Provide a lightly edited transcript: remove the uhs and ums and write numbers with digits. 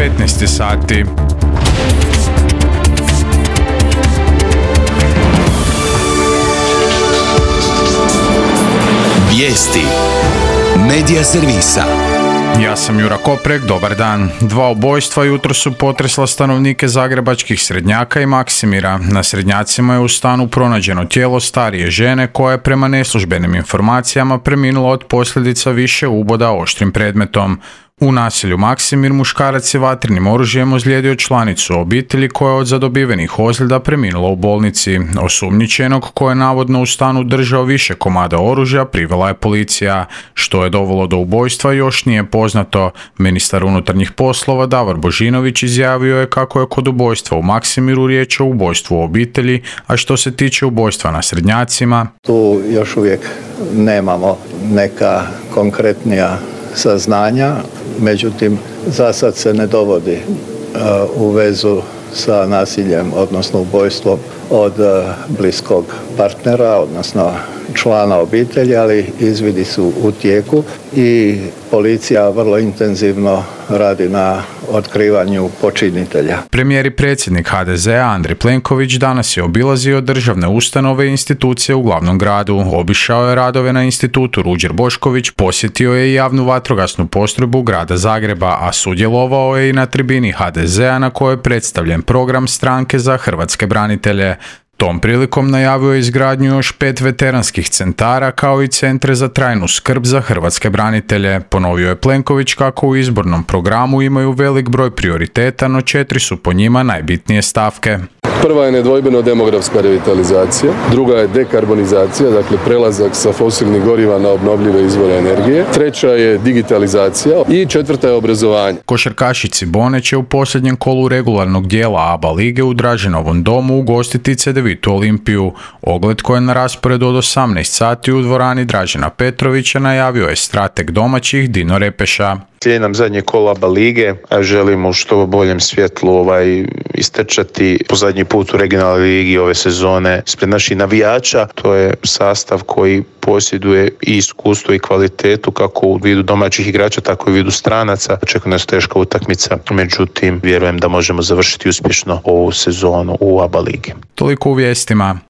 15 sati. Vijesti Medija servisa. Ja sam Jura Koprek, dobar dan. 2 ubojstva jutro su potresla stanovnike zagrebačkih Srednjaka i Maksimira. Na Srednjacima je u stanu pronađeno tijelo starije žene koja je prema neslužbenim informacijama preminula od posljedica više uboda oštrim predmetom. U naselju Maksimir muškarac je vatrenim oružjem ozlijedio članicu obitelji koja je od zadobivenih ozljeda preminula u bolnici. Osumnjičenog koji je navodno u stanu držao više komada oružja privela je policija. Što je dovelo do ubojstva još nije poznato. Ministar unutarnjih poslova Davor Božinović izjavio je kako je kod ubojstva u Maksimiru riječ o ubojstvu u obitelji, a što se tiče ubojstva na Srednjacima, tu još uvijek nemamo neka konkretnija saznanja, međutim za sad se ne dovodi u vezu sa nasiljem, odnosno ubojstvom od bliskog partnera, odnosno člana obitelji, ali izvidi su u tijeku i policija vrlo intenzivno radi na otkrivanju počinitelja. Premijer i predsjednik HDZ-a Andrej Plenković danas je obilazio državne ustanove i institucije u glavnom gradu. Obišao je radove na institutu Ruđer Bošković, posjetio je i javnu vatrogasnu postrojbu grada Zagreba, a sudjelovao je i na tribini HDZ-a na kojoj je predstavljen program stranke za hrvatske branitelje. Tom prilikom najavio je izgradnju još 5 veteranskih centara kao i centre za trajnu skrb za hrvatske branitelje. Ponovio je Plenković kako u izbornom programu imaju velik broj prioriteta, no 4 su po njima najbitnije stavke. Prva je nedvojbeno demografska revitalizacija, druga je dekarbonizacija, dakle prelazak sa fosilnih goriva na obnovljive izvore energije, treća je digitalizacija i četvrta je obrazovanje. Košarkašici Bone će u posljednjem kolu regularnog dijela ABA lige u Draženovom domu ugostiti Cedevitu Olimpiju. Ogled koji je na rasporedu od 18 sati u dvorani Dražena Petrovića najavio je strateg domaćih Dino Repeša. Slijedi nam zadnje kolo ABA lige, a želimo u što boljem svjetlu istrčati po zadnji put u regionalnoj ligi ove sezone ispred naših navijača. To je sastav koji posjeduje i iskustvo i kvalitetu kako u vidu domaćih igrača, tako i u vidu stranaca. Očekuje nas teška utakmica, međutim vjerujem da možemo završiti uspješno ovu sezonu u ABA ligi. Toliko u vijestima.